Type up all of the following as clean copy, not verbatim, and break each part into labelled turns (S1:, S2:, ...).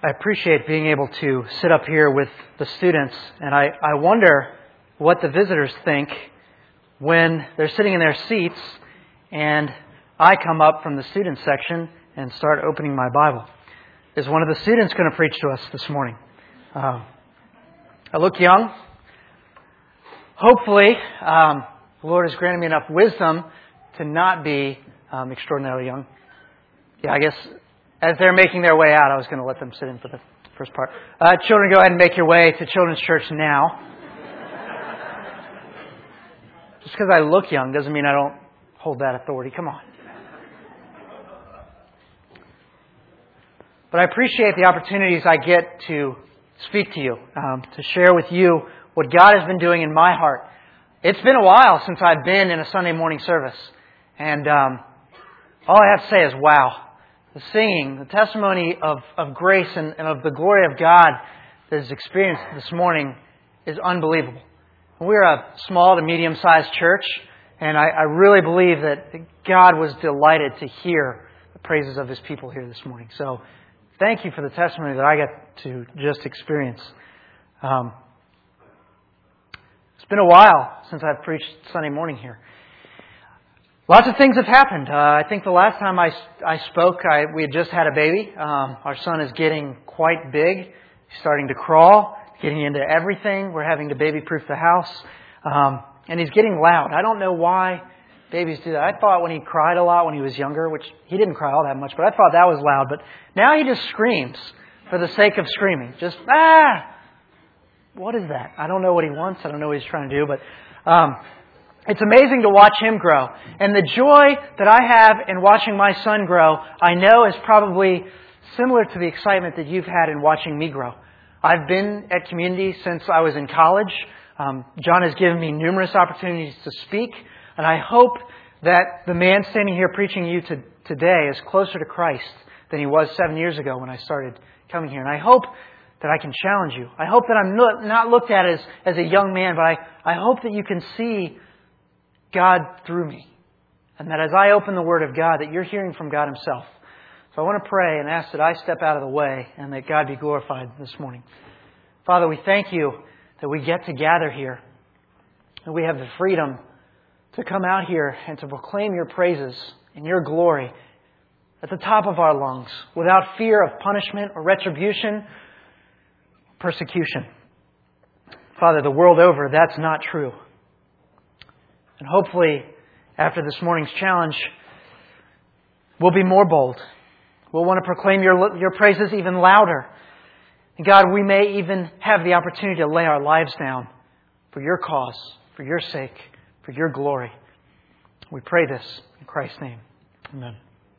S1: I appreciate being able to sit up here with the students, and I wonder what the visitors think when they're sitting in their seats and I come up from the student section and start opening my Bible. Is one of the students going to preach to us this morning? I look young. Hopefully, the Lord has granted me enough wisdom to not be extraordinarily young. Yeah, I guess as they're making their way out, I was going to let them sit in for the first part. Children, go ahead and make your way to Children's Church now. Just because I look young doesn't mean I don't hold that authority. Come on. But I appreciate the opportunities I get to speak to you, to share with you what God has been doing in my heart. It's been a while since I've been in a Sunday morning service. And all I have to say is, wow. The singing, the testimony of grace and of the glory of God that is experienced this morning is unbelievable. We're a small to medium-sized church, and I really believe that God was delighted to hear the praises of His people here this morning. So thank you for the testimony that I got to just experience. It's been a while since I've preached Sunday morning here. Lots of things have happened. I think the last time I spoke, we had just had a baby. Our son is getting quite big. He's starting to crawl, getting into everything. We're having to baby-proof the house. And he's getting loud. I don't know why babies do that. I thought when he cried a lot when he was younger, which he didn't cry all that much, but I thought that was loud. But now he just screams for the sake of screaming. Just, what is that? I don't know what he wants. I don't know what he's trying to do, but it's amazing to watch him grow. And the joy that I have in watching my son grow, I know is probably similar to the excitement that you've had in watching me grow. I've been at Community since I was in college. John has given me numerous opportunities to speak. And I hope that the man standing here preaching to you today is closer to Christ than he was 7 years ago when I started coming here. And I hope that I can challenge you. I hope that I'm not looked at as a young man, but I hope that you can see God through me. And that as I open the Word of God, that you're hearing from God Himself. So I want to pray and ask that I step out of the way and that God be glorified this morning. Father, we thank you that we get to gather here. And we have the freedom to come out here and to proclaim your praises and your glory at the top of our lungs without fear of punishment or retribution, persecution. Father, the world over, that's not true. And hopefully, after this morning's challenge, we'll be more bold. We'll want to proclaim your praises even louder. And God, we may even have the opportunity to lay our lives down for your cause, for your sake, for your glory. We pray this in Christ's name. Amen.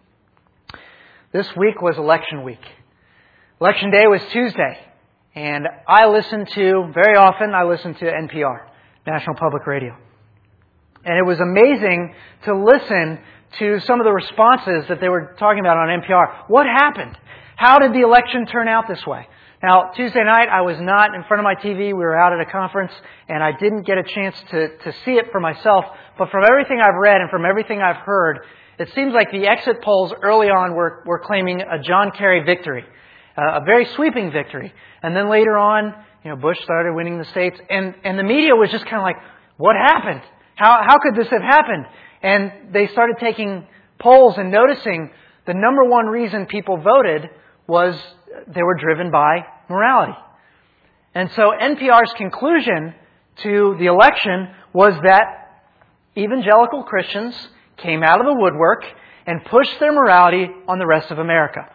S1: This week was election week. Election day was Tuesday. And very often I listen to NPR, National Public Radio. And it was amazing to listen to some of the responses that they were talking about on NPR. What happened? How did the election turn out this way? Now, Tuesday night, I was not in front of my TV. We were out at a conference, and I didn't get a chance to see it for myself. But from everything I've read and from everything I've heard, it seems like the exit polls early on were claiming a John Kerry victory, a very sweeping victory. And then later on, Bush started winning the states, and the media was just kind of like, what happened? How could this have happened? And they started taking polls and noticing the number one reason people voted was they were driven by morality. And so NPR's conclusion to the election was that evangelical Christians came out of the woodwork and pushed their morality on the rest of America.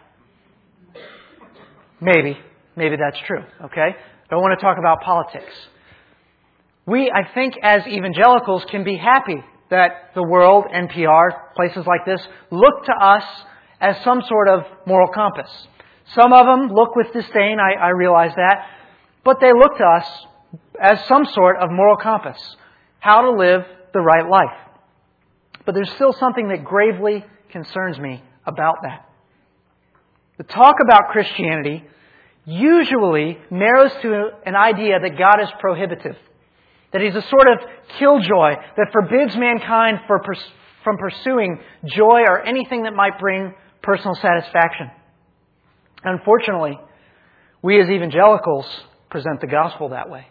S1: Maybe that's true, okay? I don't want to talk about politics. We, I think, as evangelicals can be happy that the world, NPR, places like this, look to us as some sort of moral compass. Some of them look with disdain, I realize that, but they look to us as some sort of moral compass, how to live the right life. But there's still something that gravely concerns me about that. The talk about Christianity usually narrows to an idea that God is prohibitive. That He's a sort of killjoy that forbids mankind from pursuing joy or anything that might bring personal satisfaction. Unfortunately, We as evangelicals present the gospel that way.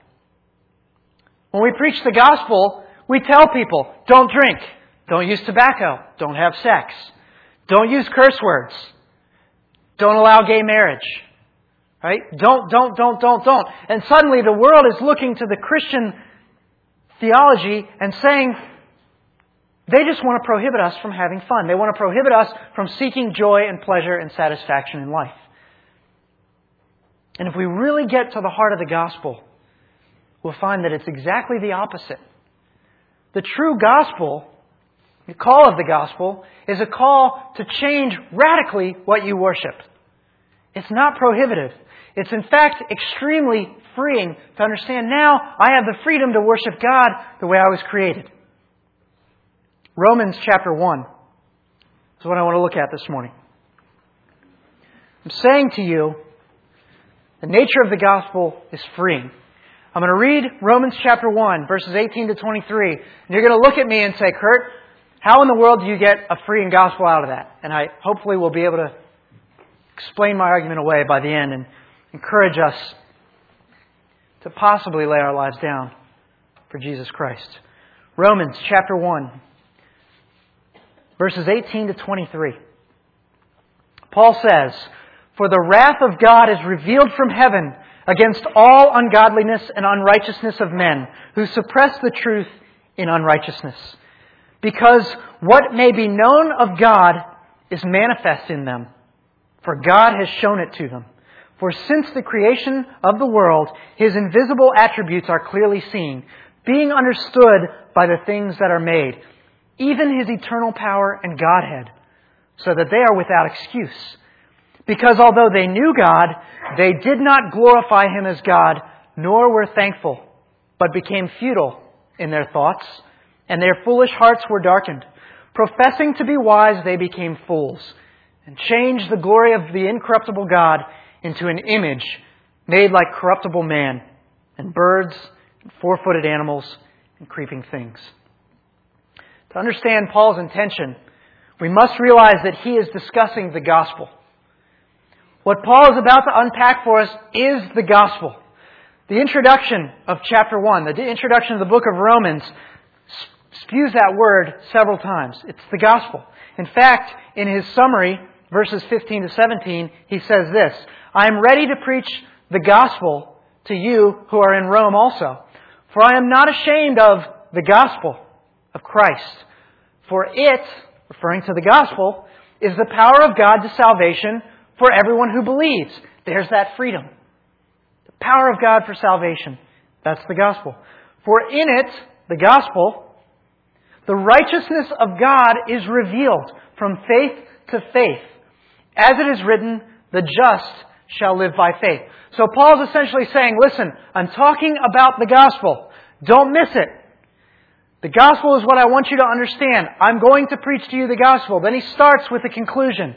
S1: When we preach the gospel, we tell people, don't drink, don't use tobacco, don't have sex, don't use curse words, don't allow gay marriage. Right? Don't. And suddenly the world is looking to the Christian theology and saying, they just want to prohibit us from having fun. They want to prohibit us from seeking joy and pleasure and satisfaction in life. And if we really get to the heart of the gospel, we'll find that it's exactly the opposite. The true gospel, the call of the gospel, is a call to change radically what you worship. It's not prohibitive. It's in fact extremely freeing to understand now I have the freedom to worship God the way I was created. Romans chapter 1 is what I want to look at this morning. I'm saying to you, the nature of the gospel is freeing. I'm going to read Romans chapter 1, verses 18 to 23. And you're going to look at me and say, Kurt, how in the world do you get a freeing gospel out of that? And I hopefully will be able to explain my argument away by the end and encourage us to possibly lay our lives down for Jesus Christ. Romans chapter 1, verses 18 to 23. Paul says, "For the wrath of God is revealed from heaven against all ungodliness and unrighteousness of men who suppress the truth in unrighteousness. Because what may be known of God is manifest in them, for God has shown it to them. For since the creation of the world, His invisible attributes are clearly seen, being understood by the things that are made, even His eternal power and Godhead, so that they are without excuse. Because although they knew God, they did not glorify Him as God, nor were thankful, but became futile in their thoughts, and their foolish hearts were darkened. Professing to be wise, they became fools, and changed the glory of the incorruptible God into an image made like corruptible man, and birds, and four-footed animals, and creeping things." To understand Paul's intention, we must realize that he is discussing the gospel. What Paul is about to unpack for us is the gospel. The introduction of chapter 1, the introduction of the book of Romans, spews that word several times. It's the gospel. In fact, in his summary, verses 15 to 17, he says this, "I am ready to preach the gospel to you who are in Rome also. For I am not ashamed of the gospel of Christ. For it," referring to the gospel, "is the power of God to salvation for everyone who believes." There's that freedom. The power of God for salvation. That's the gospel. "For in it," the gospel, "the righteousness of God is revealed from faith to faith. As it is written, the just shall live by faith." So Paul's essentially saying, listen, I'm talking about the gospel. Don't miss it. The gospel is what I want you to understand. I'm going to preach to you the gospel. Then he starts with the conclusion.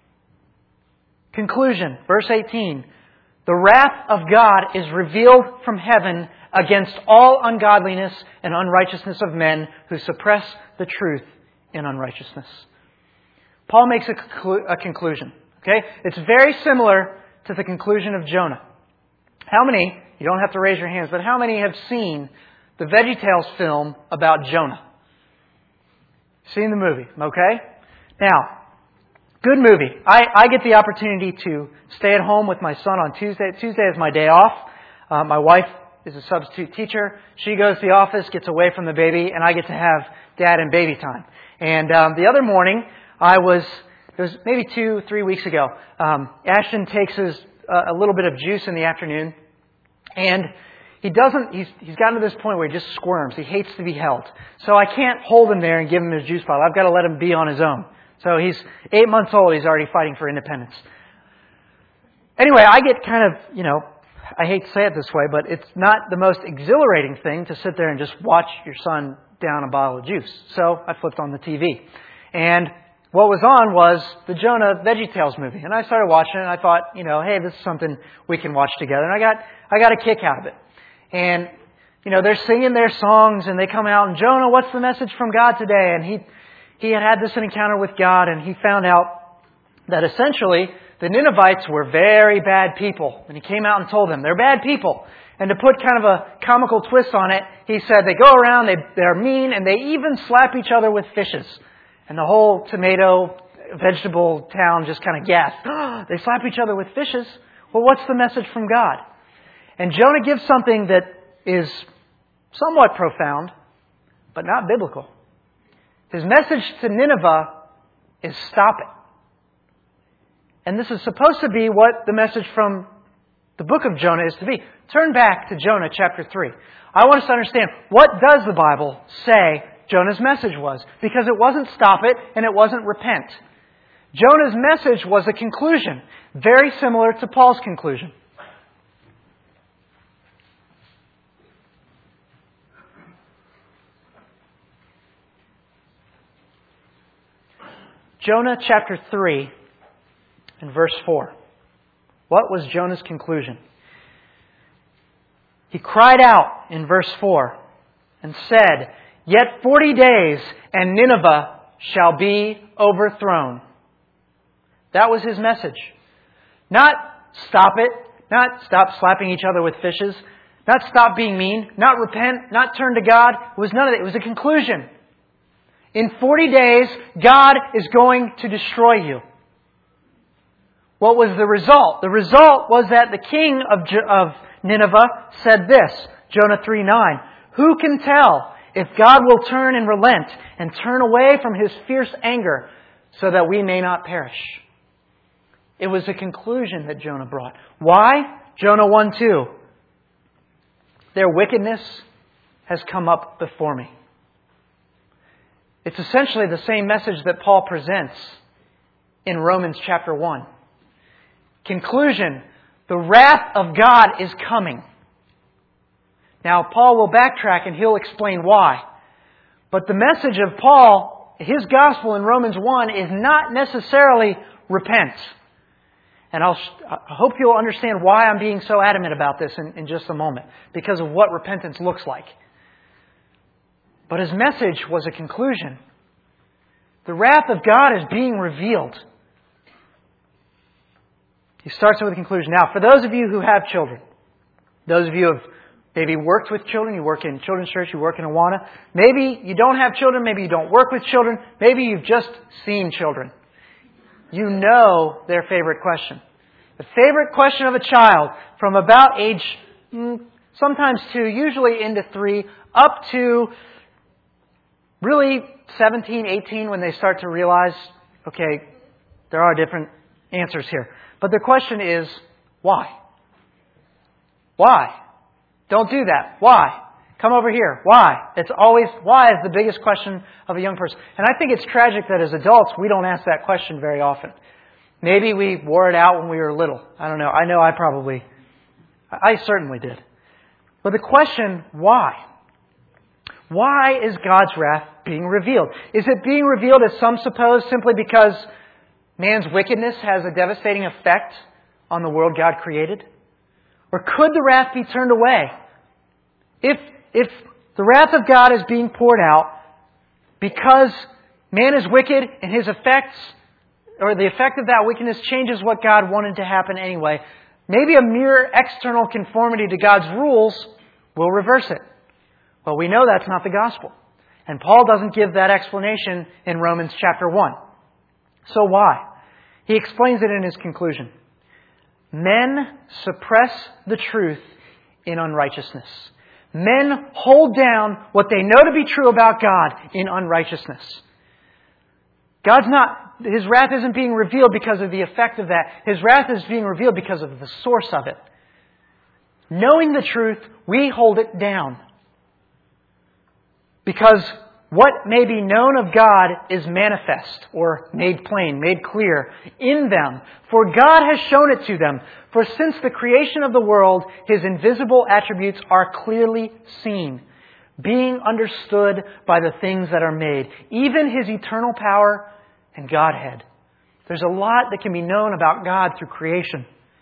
S1: Conclusion, verse 18. "The wrath of God is revealed from heaven against all ungodliness and unrighteousness of men who suppress the truth in unrighteousness." Paul makes a conclusion. Okay? It's very similar to the conclusion of Jonah. How many, you don't have to raise your hands, but how many have seen the VeggieTales film about Jonah? Seen the movie, okay? Now, good movie. I get the opportunity to stay at home with my son on Tuesday. Tuesday is my day off. My wife is a substitute teacher. She goes to the office, gets away from the baby, and I get to have dad and baby time. And the other morning, it was maybe 2-3 weeks ago, Ashton takes a little bit of juice in the afternoon, and he's gotten to this point where he just squirms. He hates to be held. So I can't hold him there and give him his juice bottle. I've got to let him be on his own. So he's 8 months old. He's already fighting for independence. Anyway, I get kind of, I hate to say it this way, but it's not the most exhilarating thing to sit there and just watch your son down a bottle of juice. So I flipped on the TV. And what was on was the Jonah VeggieTales movie. And I started watching it and I thought, hey, this is something we can watch together. And I got a kick out of it. And, they're singing their songs and they come out and, "Jonah, what's the message from God today?" And he had this encounter with God and he found out that essentially the Ninevites were very bad people. And He came out and told them, they're bad people. And to put kind of a comical twist on it, He said they go around, they're mean, and they even slap each other with fishes. And the whole vegetable town just kind of gasped. They slap each other with fishes? Well, what's the message from God? And Jonah gives something that is somewhat profound, but not biblical. His message to Nineveh is stop it. And this is supposed to be what the message from the book of Jonah is to be. Turn back to Jonah chapter 3. I want us to understand, what does the Bible say Jonah's message was? Because it wasn't stop it and it wasn't repent. Jonah's message was a conclusion, very similar to Paul's conclusion. Jonah chapter 3 and verse 4. What was Jonah's conclusion? He cried out in verse 4 and said, "Yet 40 days and Nineveh shall be overthrown." That was his message. Not stop it, not stop slapping each other with fishes, not stop being mean, not repent, not turn to God. It was none of that. It was a conclusion. In 40 days, God is going to destroy you. What was the result? The result was that the king of Nineveh said this, Jonah 3:9, "Who can tell if God will turn and relent and turn away from His fierce anger so that we may not perish?" It was a conclusion that Jonah brought. Why? Jonah 1:2. "Their wickedness has come up before me." It's essentially the same message that Paul presents in Romans chapter 1. Conclusion, the wrath of God is coming. Now, Paul will backtrack and he'll explain why. But the message of Paul, his gospel in Romans 1, is not necessarily repent. And I hope you'll understand why I'm being so adamant about this in just a moment, because of what repentance looks like. But his message was a conclusion. The wrath of God is being revealed. He starts with a conclusion. Now, for those of you who have children, those of you who have maybe worked with children, you work in children's church, you work in Awana, maybe you don't have children, maybe you don't work with children, maybe you've just seen children. You know their favorite question. The favorite question of a child from about age, sometimes 2, usually into 3, up to really 17, 18, when they start to realize, okay, there are different answers here. But the question is, why? Why? Don't do that. Why? Come over here. Why? It's always, why is the biggest question of a young person. And I think it's tragic that as adults, we don't ask that question very often. Maybe we wore it out when we were little. I don't know. I know I certainly did. But the question, why? Why is God's wrath being revealed? Is it being revealed, as some suppose, simply because man's wickedness has a devastating effect on the world God created? Or could the wrath be turned away? If the wrath of God is being poured out because man is wicked and his effects, or the effect of that wickedness changes what God wanted to happen anyway, maybe a mere external conformity to God's rules will reverse it. Well, we know that's not the gospel. And Paul doesn't give that explanation in Romans chapter 1. So why? He explains it in his conclusion. Men suppress the truth in unrighteousness. Men hold down what they know to be true about God in unrighteousness. His wrath isn't being revealed because of the effect of that. His wrath is being revealed because of the source of it. Knowing the truth, we hold it down. Because what may be known of God is manifest, or made plain, made clear in them. For God has shown it to them. For since the creation of the world, His invisible attributes are clearly seen, being understood by the things that are made, even His eternal power and Godhead. There's a lot that can be known about God through creation,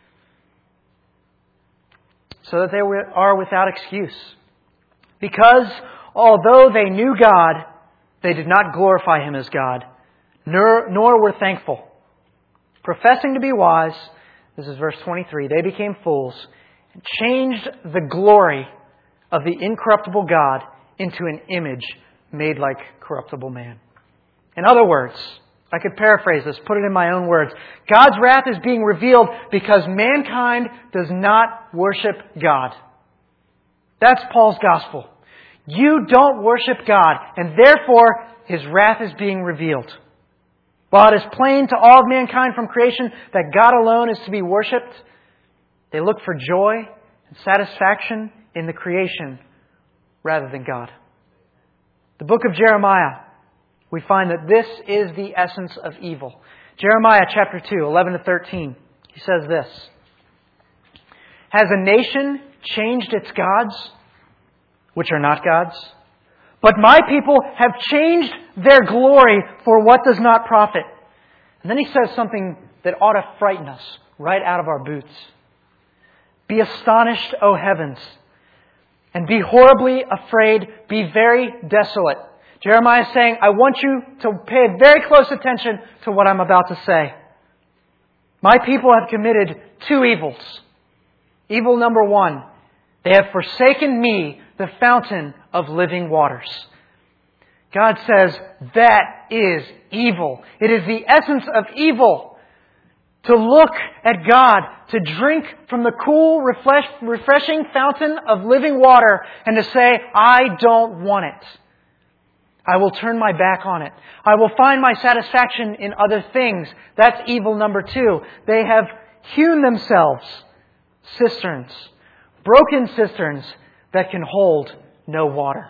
S1: so that they are without excuse. Because although they knew God, they did not glorify Him as God, nor were thankful. professing to be wise, this is verse 23, they became fools and changed the glory of the incorruptible God into an image made like corruptible man. In other words, I could paraphrase this, put it in my own words. God's wrath is being revealed because mankind does not worship God. That's Paul's gospel. You don't worship God, and therefore His wrath is being revealed. While it is plain to all of mankind from creation that God alone is to be worshipped, they look for joy and satisfaction in the creation rather than God. The book of Jeremiah, we find that this is the essence of evil. Jeremiah chapter 2, 11 to 13. He says this, Has a nation changed its gods, which are not gods? But my people have changed their glory for what does not profit. And then he says something that ought to frighten us right out of our boots. Be astonished, O heavens, and be horribly afraid, be very desolate. Jeremiah is saying, I want you to pay very close attention to what I'm about to say. My people have committed two evils. Evil number one, they have forsaken me, the fountain of living waters. God says that is evil. It is the essence of evil to look at God, to drink from the cool, refreshing fountain of living water and to say, I don't want it. I will turn my back on it. I will find my satisfaction in other things. That's evil number two. They have hewn themselves cisterns, broken cisterns that can hold no water.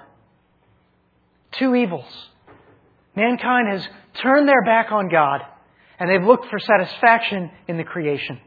S1: Two evils. Mankind has turned their back on God, and they've looked for satisfaction in the creation.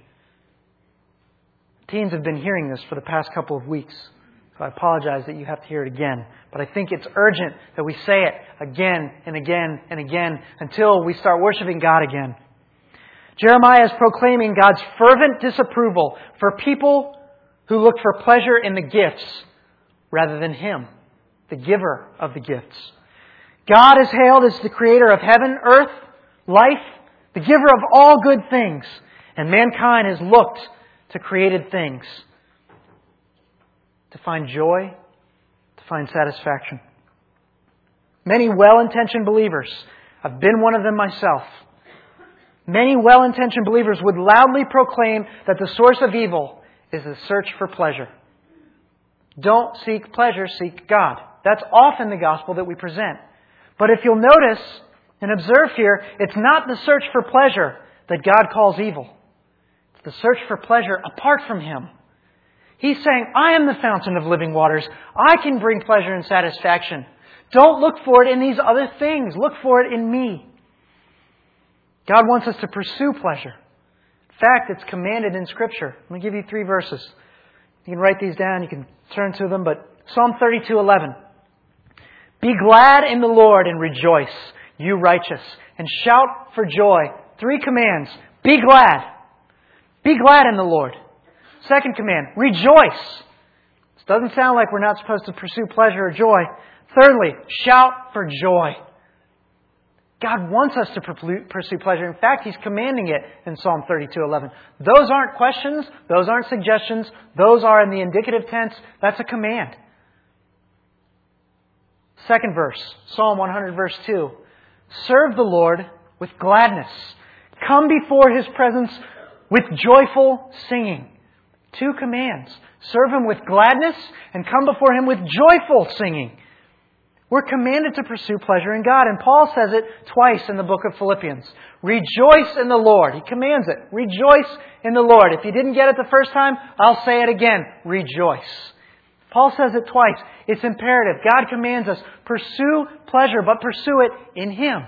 S1: Teens have been hearing this for the past couple of weeks, so I apologize that you have to hear it again. But I think it's urgent that we say it again and again and again until we start worshiping God again. Jeremiah is proclaiming God's fervent disapproval for people who look for pleasure in the gifts rather than Him, the giver of the gifts. God is hailed as the creator of heaven, earth, life, the giver of all good things. And mankind has looked to created things to find joy, to find satisfaction. Many well-intentioned believers, I've been one of them myself, many well-intentioned believers would loudly proclaim that the source of evil is the search for pleasure. Don't seek pleasure, seek God. That's often the gospel that we present. But if you'll notice and observe here, it's not the search for pleasure that God calls evil. It's the search for pleasure apart from Him. He's saying, I am the fountain of living waters. I can bring pleasure and satisfaction. Don't look for it in these other things. Look for it in me. God wants us to pursue pleasure. In fact, it's commanded in Scripture. Let me give you 3 verses. You can write these down. You can turn to them. But Psalm 32:11. Be glad in the Lord and rejoice, you righteous, and shout for joy. 3 commands. Be glad. Be glad in the Lord. Second command, rejoice. This doesn't sound like we're not supposed to pursue pleasure or joy. Thirdly, shout for joy. God wants us to pursue pleasure. In fact, He's commanding it in Psalm 32:11. Those aren't questions. Those aren't suggestions. Those are in the indicative tense. That's a command. Second verse, Psalm 100 verse 2. Serve the Lord with gladness. Come before His presence with joyful singing. 2 commands. Serve Him with gladness and come before Him with joyful singing. We're commanded to pursue pleasure in God. And Paul says it twice in the book of Philippians. Rejoice in the Lord. He commands it. Rejoice in the Lord. If you didn't get it the first time, I'll say it again. Rejoice. Paul says it twice. It's imperative. God commands us, pursue pleasure, but pursue it in Him.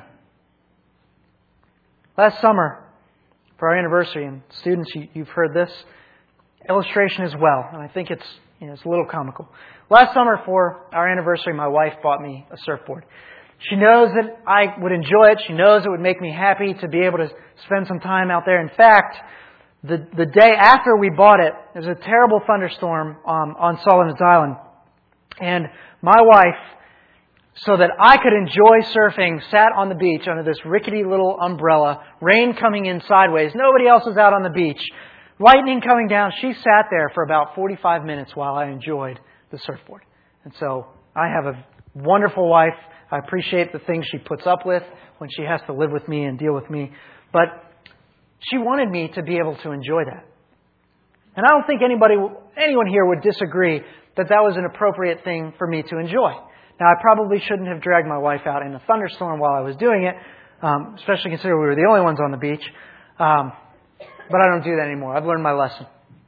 S1: Last summer, for our anniversary, and students, you've heard this illustration as well, and I think it's a little comical. Last summer, for our anniversary, my wife bought me a surfboard. She knows that I would enjoy it. She knows it would make me happy to be able to spend some time out there. In fact, the day after we bought it, there was a terrible thunderstorm on Sullivan's Island. And my wife so that I could enjoy surfing, sat on the beach under this rickety little umbrella, rain coming in sideways. Nobody else was out on the beach. Lightning coming down. She sat there for about 45 minutes while I enjoyed the surfboard. And so I have a wonderful wife. I appreciate the things she puts up with when she has to live with me and deal with me. But she wanted me to be able to enjoy that. And I don't think anyone here would disagree that that was an appropriate thing for me to enjoy. Now, I probably shouldn't have dragged my wife out in a thunderstorm while I was doing it, especially considering we were the only ones on the beach. But I don't do that anymore. I've learned my lesson.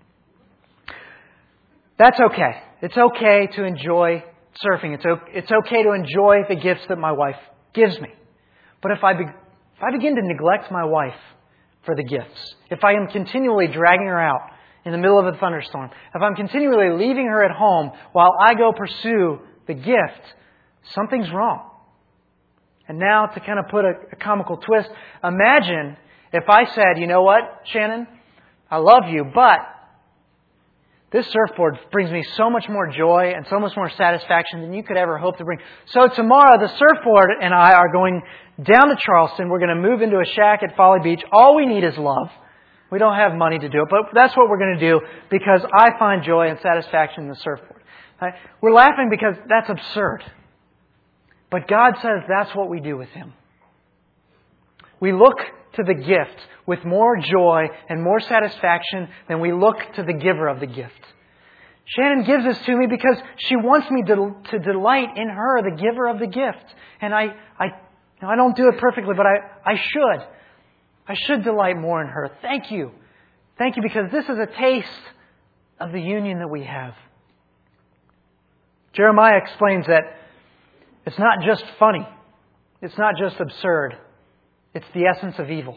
S1: That's okay. It's okay to enjoy surfing. It's okay to enjoy the gifts that my wife gives me. But if I begin to neglect my wife for the gifts, if I am continually dragging her out in the middle of a thunderstorm, if I'm continually leaving her at home while I go pursue the gift, something's wrong. And now, to kind of put a comical twist, imagine if I said, you know what, Shannon, I love you, but this surfboard brings me so much more joy and so much more satisfaction than you could ever hope to bring. So tomorrow, the surfboard and I are going down to Charleston. We're going to move into a shack at Folly Beach. All we need is love. We don't have money to do it, but that's what we're going to do because I find joy and satisfaction in the surfboard. Right? We're laughing because that's absurd. But God says that's what we do with Him. We look to the gift with more joy and more satisfaction than we look to the giver of the gift. Shannon gives this to me because she wants me to delight in her, the giver of the gift. And I don't do it perfectly, but I should. I should delight more in her. Thank you. Thank you, because this is a taste of the union that we have. Jeremiah explains that it's not just funny. It's not just absurd. It's the essence of evil.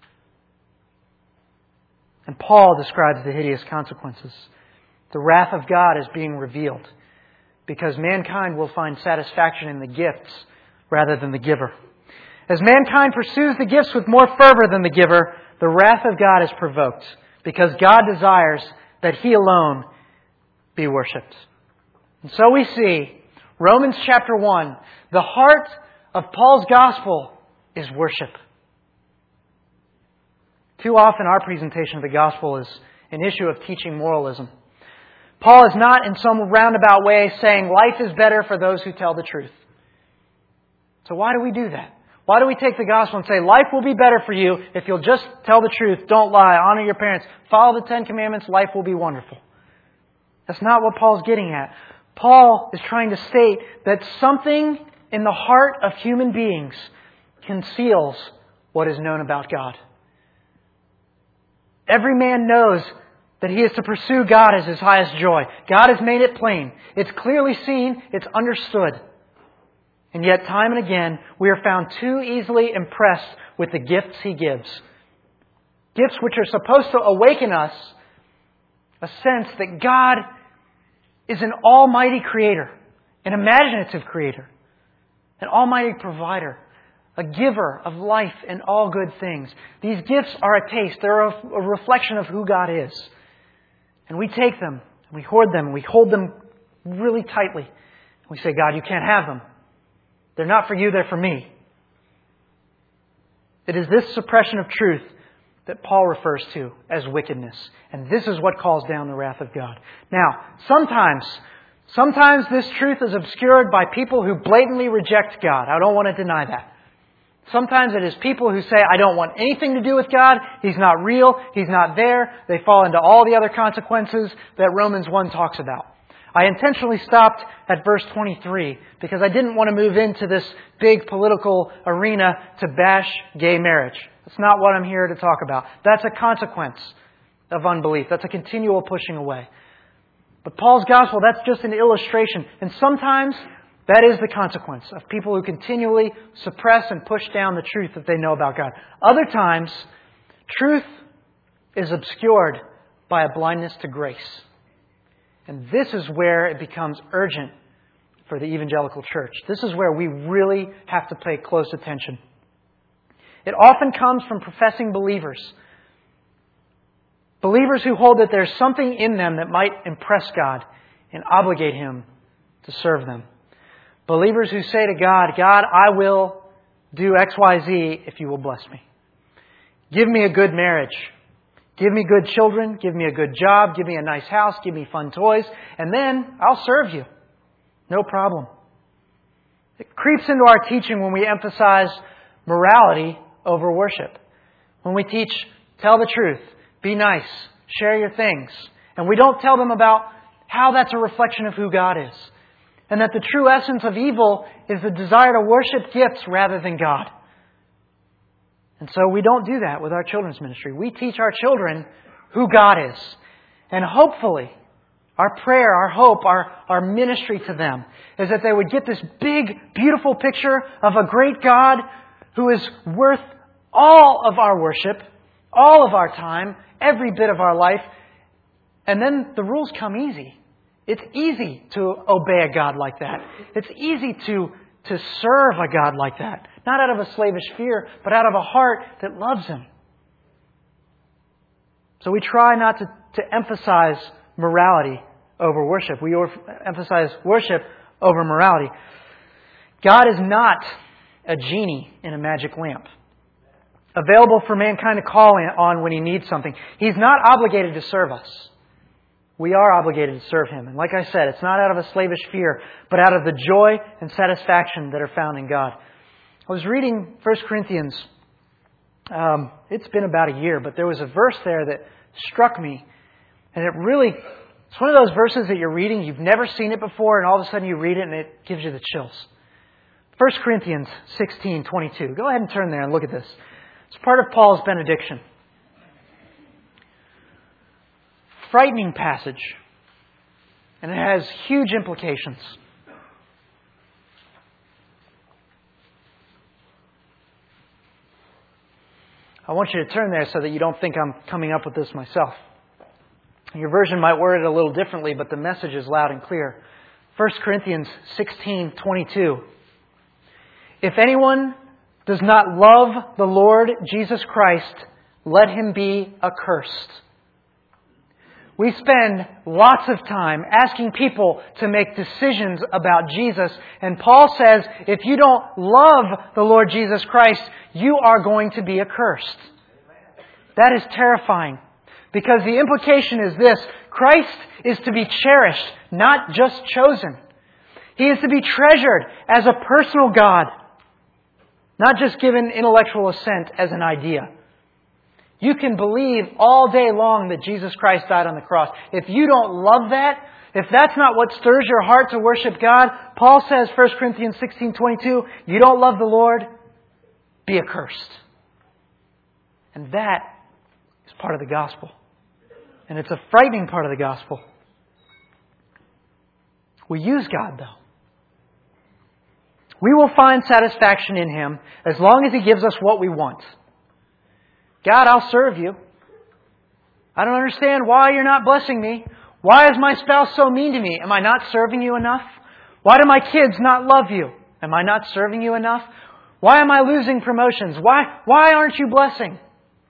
S1: And Paul describes the hideous consequences. The wrath of God is being revealed because mankind will find satisfaction in the gifts rather than the giver. As mankind pursues the gifts with more fervor than the giver, the wrath of God is provoked because God desires that He alone be worshipped. And so we see, Romans chapter 1, the heart of Paul's gospel is worship. Too often our presentation of the gospel is an issue of teaching moralism. Paul is not in some roundabout way saying life is better for those who tell the truth. So why do we do that? Why do we take the gospel and say life will be better for you if you'll just tell the truth, don't lie, honor your parents, follow the 10 Commandments, life will be wonderful? That's not what Paul's getting at. Paul is trying to state that something in the heart of human beings conceals what is known about God. Every man knows that he is to pursue God as his highest joy. God has made it plain. It's clearly seen. It's understood. And yet, time and again, we are found too easily impressed with the gifts He gives. Gifts which are supposed to awaken us a sense that God is an almighty creator, an imaginative creator, an almighty provider, a giver of life and all good things. These gifts are a taste. They're a reflection of who God is. And we take them, and we hoard them, and we hold them really tightly. We say, God, you can't have them. They're not for you, they're for me. It is this suppression of truth that Paul refers to as wickedness. And this is what calls down the wrath of God. Now, sometimes this truth is obscured by people who blatantly reject God. I don't want to deny that. Sometimes it is people who say, I don't want anything to do with God. He's not real. He's not there. They fall into all the other consequences that Romans 1 talks about. I intentionally stopped at verse 23 because I didn't want to move into this big political arena to bash gay marriage. That's not what I'm here to talk about. That's a consequence of unbelief. That's a continual pushing away. But Paul's gospel, that's just an illustration. And sometimes that is the consequence of people who continually suppress and push down the truth that they know about God. Other times, truth is obscured by a blindness to grace. And this is where it becomes urgent for the evangelical church. This is where we really have to pay close attention. It often comes from professing believers. Believers who hold that there's something in them that might impress God and obligate Him to serve them. Believers who say to God, God, I will do X, Y, Z if you will bless me. Give me a good marriage. Give me good children. Give me a good job. Give me a nice house. Give me fun toys. And then I'll serve you. No problem. It creeps into our teaching when we emphasize morality over worship. When we teach, tell the truth, be nice, share your things. And we don't tell them about how that's a reflection of who God is. And that the true essence of evil is the desire to worship gifts rather than God. And so we don't do that with our children's ministry. We teach our children who God is. And hopefully, our prayer, our hope, our ministry to them is that they would get this big, beautiful picture of a great God who is worth all of our worship, all of our time, every bit of our life. And then the rules come easy. It's easy to obey a God like that. It's easy to serve a God like that. Not out of a slavish fear, but out of a heart that loves Him. So we try not to emphasize morality over worship. We emphasize worship over morality. God is not a genie in a magic lamp, available for mankind to call on when He needs something. He's not obligated to serve us. We are obligated to serve Him. And like I said, it's not out of a slavish fear, but out of the joy and satisfaction that are found in God. I was reading 1 Corinthians. It's been about a year, but there was a verse there that struck me. And it's one of those verses that you're reading, you've never seen it before, and all of a sudden you read it and it gives you the chills. 1 Corinthians 16:22. Go ahead and turn there and look at this. It's part of Paul's benediction. Frightening passage. And it has huge implications. I want you to turn there so that you don't think I'm coming up with this myself. Your version might word it a little differently, but the message is loud and clear. 1 Corinthians 16:22. If anyone does not love the Lord Jesus Christ, let him be accursed. We spend lots of time asking people to make decisions about Jesus. And Paul says, if you don't love the Lord Jesus Christ, you are going to be accursed. That is terrifying. Because the implication is this: Christ is to be cherished, not just chosen. He is to be treasured as a personal God, not just given intellectual assent as an idea. You can believe all day long that Jesus Christ died on the cross. If you don't love that, if that's not what stirs your heart to worship God, Paul says, 1 Corinthians 16:22, you don't love the Lord, be accursed. And that is part of the gospel. And it's a frightening part of the gospel. We use God, though. We will find satisfaction in Him as long as He gives us what we want. God, I'll serve you. I don't understand why you're not blessing me. Why is my spouse so mean to me? Am I not serving you enough? Why do my kids not love you? Am I not serving you enough? Why am I losing promotions? Why aren't you blessing?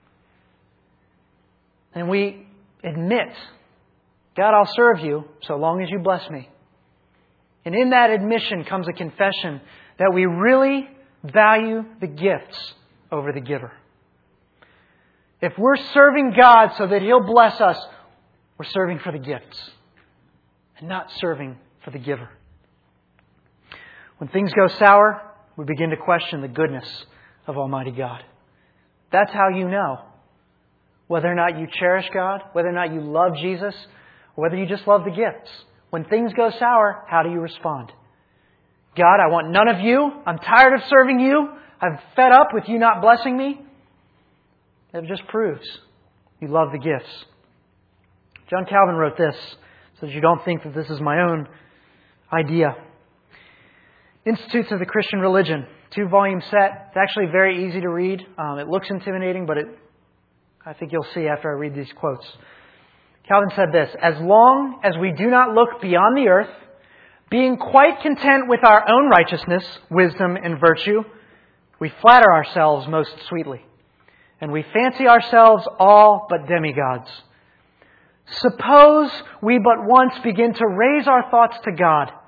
S1: And we admit, God, I'll serve you so long as you bless me. And in that admission comes a confession that we really value the gifts over the giver. If we're serving God so that He'll bless us, we're serving for the gifts and not serving for the giver. When things go sour, we begin to question the goodness of Almighty God. That's how you know whether or not you cherish God, whether or not you love Jesus, or whether you just love the gifts. When things go sour, how do you respond? God, I want none of you. I'm tired of serving you. I'm fed up with you not blessing me. That just proves you love the gifts. John Calvin wrote this, so that you don't think that this is my own idea. Institutes of the Christian Religion, 2-volume set. It's actually very easy to read. It looks intimidating, but I think you'll see after I read these quotes. Calvin said this: as long as we do not look beyond the earth, being quite content with our own righteousness, wisdom, and virtue, we flatter ourselves most sweetly. And we fancy ourselves all but demigods. Suppose we but once begin to raise our thoughts to God,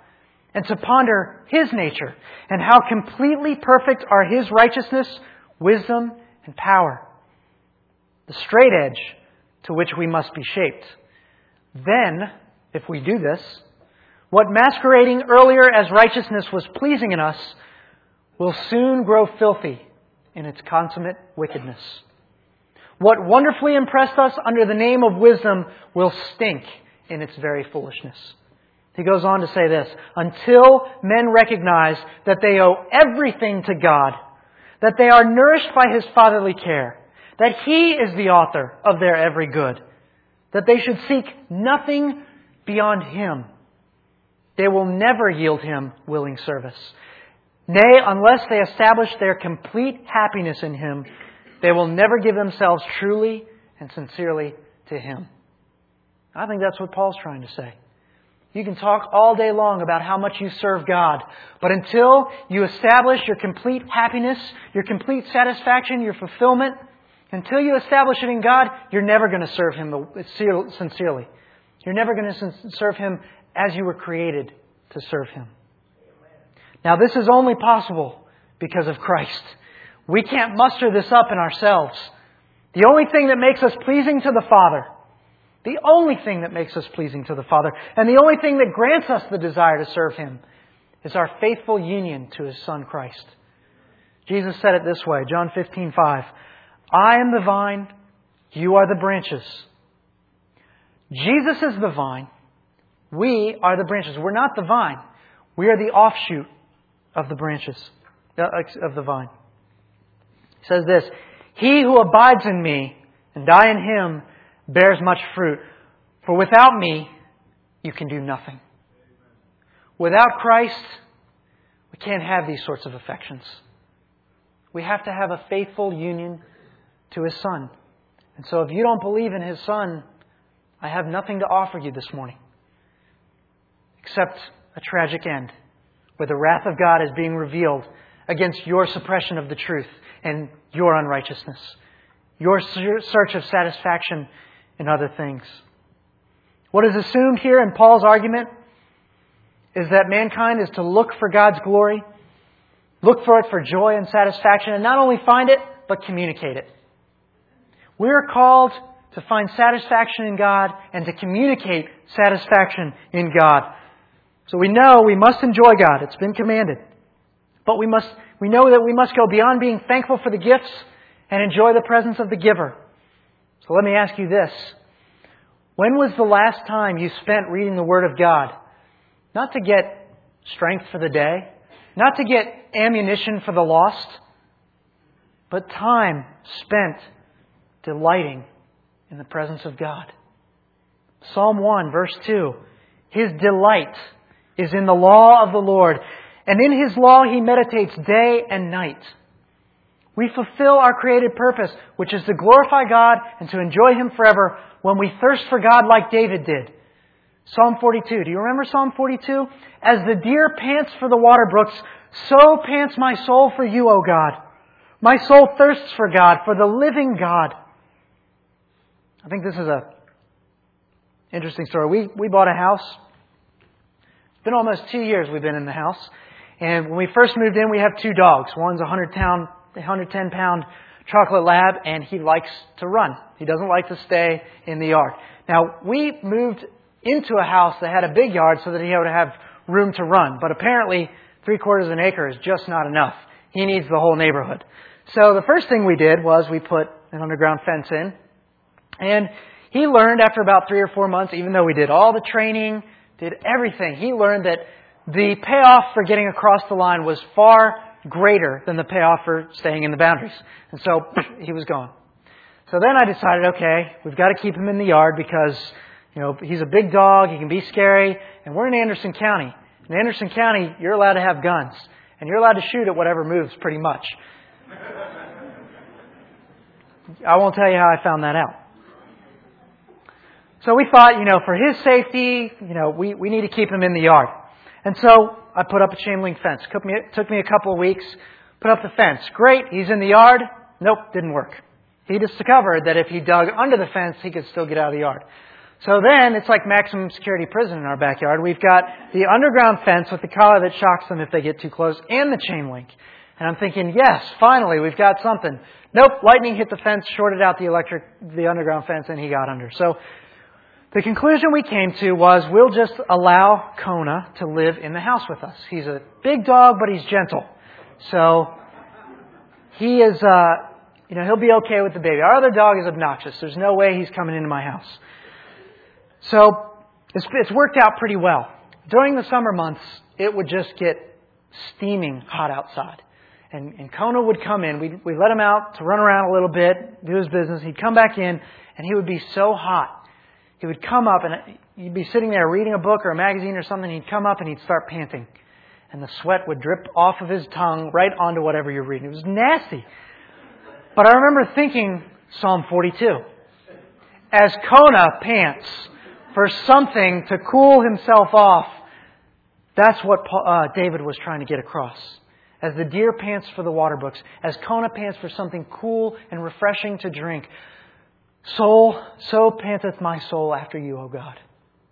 S1: and to ponder His nature and how completely perfect are His righteousness, wisdom, and power. The straight edge to which we must be shaped. Then, if we do this, what masquerading earlier as righteousness was pleasing in us will soon grow filthy in its consummate wickedness. What wonderfully impressed us under the name of wisdom will stink in its very foolishness. He goes on to say this, until men recognize that they owe everything to God, that they are nourished by His fatherly care, that He is the author of their every good, that they should seek nothing beyond Him. They will never yield Him willing service. Nay, unless they establish their complete happiness in Him, they will never give themselves truly and sincerely to Him. I think that's what Paul's trying to say. You can talk all day long about how much you serve God, but until you establish your complete happiness, your complete satisfaction, your fulfillment, until you establish it in God, you're never going to serve Him sincerely. You're never going to serve Him as you were created to serve Him. Now, this is only possible because of Christ. We can't muster this up in ourselves. The only thing that makes us pleasing to the Father, the only thing that makes us pleasing to the Father, and the only thing that grants us the desire to serve Him, is our faithful union to His Son Christ. Jesus said it this way, John 15:5, I am the vine, you are the branches. Jesus is the vine, we are the branches. We're not the vine. We are the offshoot of the branches, of the vine. He says this, He who abides in me and I in Him bears much fruit. For without me, you can do nothing. Without Christ, we can't have these sorts of affections. We have to have a faithful union to His Son. And so if you don't believe in His Son, I have nothing to offer you this morning except a tragic end where the wrath of God is being revealed against your suppression of the truth and your unrighteousness, your search of satisfaction in other things. What is assumed here in Paul's argument is that mankind is to look for God's glory, look for it for joy and satisfaction, and not only find it, but communicate it. We are called to find satisfaction in God and to communicate satisfaction in God. So we know we must enjoy God. It's been commanded. But we know that we must go beyond being thankful for the gifts and enjoy the presence of the giver. So let me ask you this. When was the last time you spent reading the Word of God? Not to get strength for the day, not to get ammunition for the lost, but time spent delighting in the presence of God. Psalm 1, verse 2. His delight is in the law of the Lord, and in His law He meditates day and night. We fulfill our created purpose, which is to glorify God and to enjoy Him forever when we thirst for God like David did. Psalm 42. Do you remember Psalm 42? As the deer pants for the water brooks, so pants my soul for You, O God. My soul thirsts for God, for the living God. I think this is an interesting story. We bought a house. It's been almost 2 years we've been in the house. And when we first moved in, we have two dogs. One's a 110-pound chocolate lab, and he likes to run. He doesn't like to stay in the yard. Now, we moved into a house that had a big yard so that he would have room to run. But apparently, 3/4 of an acre is just not enough. He needs the whole neighborhood. So the first thing we did was we put an underground fence in. And he learned after about 3 or 4 months, even though we did all the training, did everything, he learned that the payoff for getting across the line was far greater than the payoff for staying in the boundaries. And so he was gone. So then I decided, okay, we've got to keep him in the yard because, he's a big dog, he can be scary, and we're in Anderson County. In Anderson County, you're allowed to have guns, and you're allowed to shoot at whatever moves pretty much. I won't tell you how I found that out. So we thought, for his safety, we need to keep him in the yard. And so I put up a chain link fence. Took me a couple of weeks. Put up the fence. Great. He's in the yard. Nope, didn't work. He discovered that if he dug under the fence, he could still get out of the yard. So then it's like maximum security prison in our backyard. We've got the underground fence with the collar that shocks them if they get too close and the chain link. And I'm thinking, yes, finally, we've got something. Nope, lightning hit the fence, shorted out the underground fence, and he got under. So the conclusion we came to was we'll just allow Kona to live in the house with us. He's a big dog, but he's gentle. So he is, he'll be okay with the baby. Our other dog is obnoxious. There's no way he's coming into my house. So it's worked out pretty well. During the summer months, it would just get steaming hot outside. And Kona would come in. We'd let him out to run around a little bit, do his business. He'd come back in, and he would be so hot. He would come up, and you'd be sitting there reading a book or a magazine or something. He'd come up, and he'd start panting. And the sweat would drip off of his tongue right onto whatever you're reading. It was nasty. But I remember thinking Psalm 42. As Kona pants for something to cool himself off, that's what David was trying to get across. As the deer pants for the water brooks, as Kona pants for something cool and refreshing to drink, so panteth my soul after you, O God.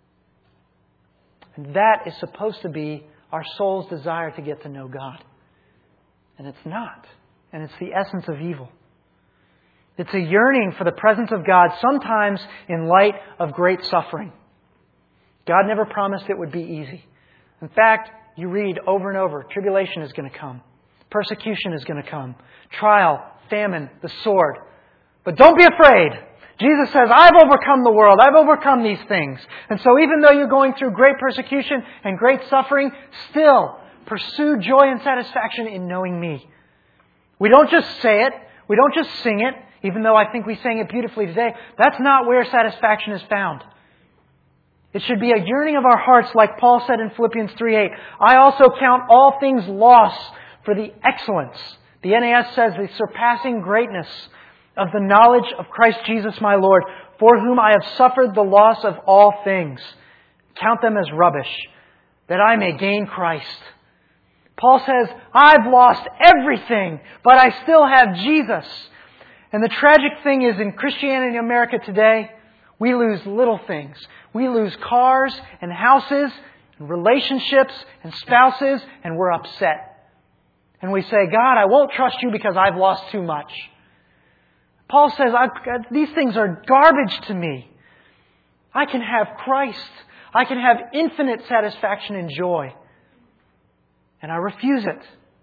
S1: And that is supposed to be our soul's desire to get to know God. And it's not. And it's the essence of evil. It's a yearning for the presence of God, sometimes in light of great suffering. God never promised it would be easy. In fact, you read over and over, tribulation is going to come. Persecution is going to come. Trial, famine, the sword. But don't be afraid. Jesus says, I've overcome the world. I've overcome these things. And so even though you're going through great persecution and great suffering, still pursue joy and satisfaction in knowing me. We don't just say it. We don't just sing it, even though I think we sang it beautifully today. That's not where satisfaction is found. It should be a yearning of our hearts, like Paul said in Philippians 3:8. I also count all things loss for the excellence. The NAS says the surpassing greatness of the knowledge of Christ Jesus my Lord, for whom I have suffered the loss of all things. Count them as rubbish, that I may gain Christ. Paul says, I've lost everything, but I still have Jesus. And the tragic thing is, in Christianity in America today, we lose little things. We lose cars and houses and relationships and spouses, and we're upset. And we say, God, I won't trust you because I've lost too much. Paul says, these things are garbage to me. I can have Christ. I can have infinite satisfaction and joy. And I refuse it.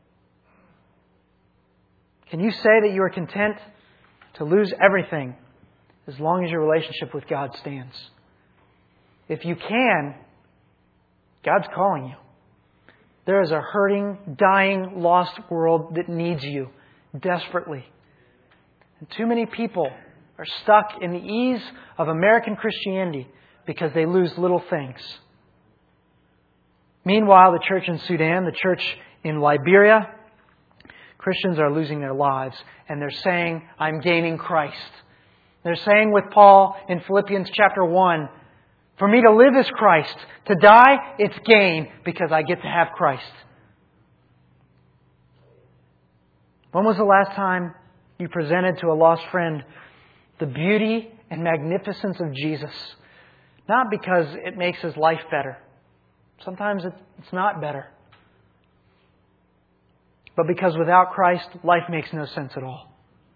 S1: Can you say that you are content to lose everything as long as your relationship with God stands? If you can, God's calling you. There is a hurting, dying, lost world that needs you desperately. And too many people are stuck in the ease of American Christianity because they lose little things. Meanwhile, the church in Sudan, the church in Liberia, Christians are losing their lives, and they're saying, I'm gaining Christ. They're saying with Paul in Philippians chapter 1, for me to live is Christ. To die, it's gain because I get to have Christ. When was the last time you presented to a lost friend the beauty and magnificence of Jesus? Not because it makes his life better. Sometimes it's not better. But because without Christ, life makes no sense at all.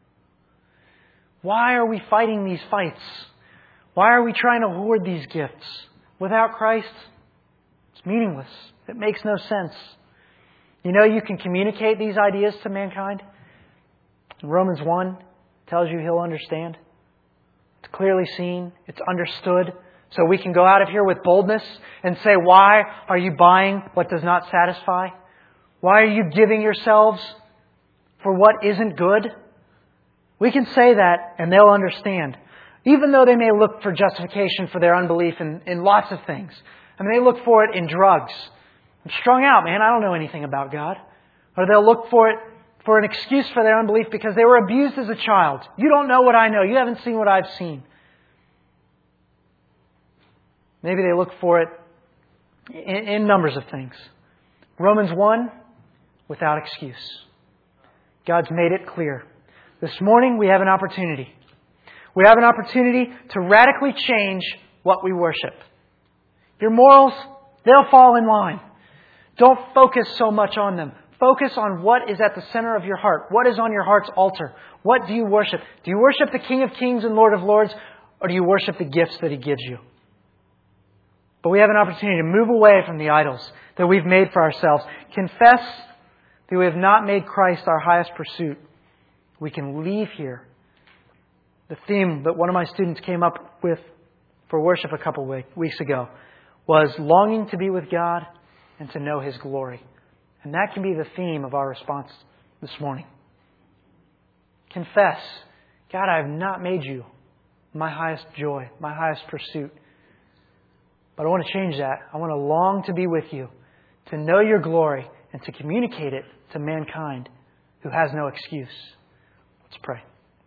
S1: Why are we fighting these fights? Why are we trying to hoard these gifts? Without Christ, it's meaningless. It makes no sense. You know, you can communicate these ideas to mankind. Romans 1 tells you He'll understand. It's clearly seen. It's understood. So we can go out of here with boldness and say, why are you buying what does not satisfy? Why are you giving yourselves for what isn't good? We can say that and they'll understand. Even though they may look for justification for their unbelief in lots of things. I mean, they look for it in drugs. I'm strung out, man. I don't know anything about God. Or they'll look for it for an excuse for their unbelief because they were abused as a child. You don't know what I know. You haven't seen what I've seen. Maybe they look for it in numbers of things. Romans 1, without excuse. God's made it clear. This morning we have an opportunity. We have an opportunity to radically change what we worship. Your morals, they'll fall in line. Don't focus so much on them. Focus on what is at the center of your heart. What is on your heart's altar? What do you worship? Do you worship the King of Kings and Lord of Lords, or do you worship the gifts that He gives you? But we have an opportunity to move away from the idols that we've made for ourselves. Confess that we have not made Christ our highest pursuit. We can leave here. The theme that one of my students came up with for worship a couple weeks ago was longing to be with God and to know His glory. And that can be the theme of our response this morning. Confess, God, I have not made You my highest joy, my highest pursuit. But I want to change that. I want to long to be with You, to know Your glory, and to communicate it to mankind who has no excuse. Let's pray.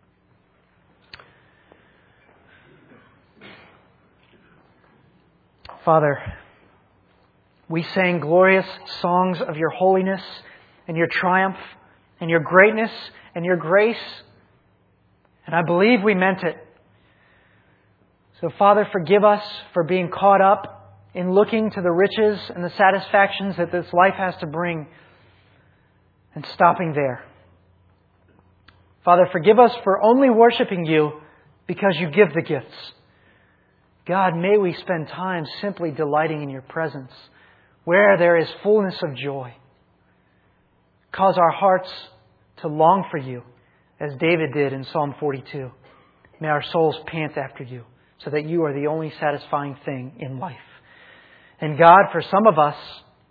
S1: Father, we sang glorious songs of Your holiness and Your triumph and Your greatness and Your grace. And I believe we meant it. So, Father, forgive us for being caught up in looking to the riches and the satisfactions that this life has to bring and stopping there. Father, forgive us for only worshiping You because You give the gifts. God, may we spend time simply delighting in Your presence, where there is fullness of joy. Cause our hearts to long for You, as David did in Psalm 42. May our souls pant after You, so that You are the only satisfying thing in life. And God, for some of us,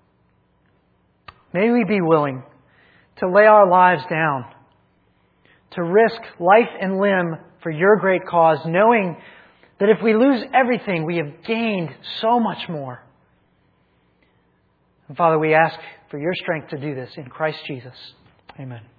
S1: may we be willing to lay our lives down, to risk life and limb for Your great cause, knowing that if we lose everything, we have gained so much more. And Father, we ask for Your strength to do this in Christ Jesus. Amen.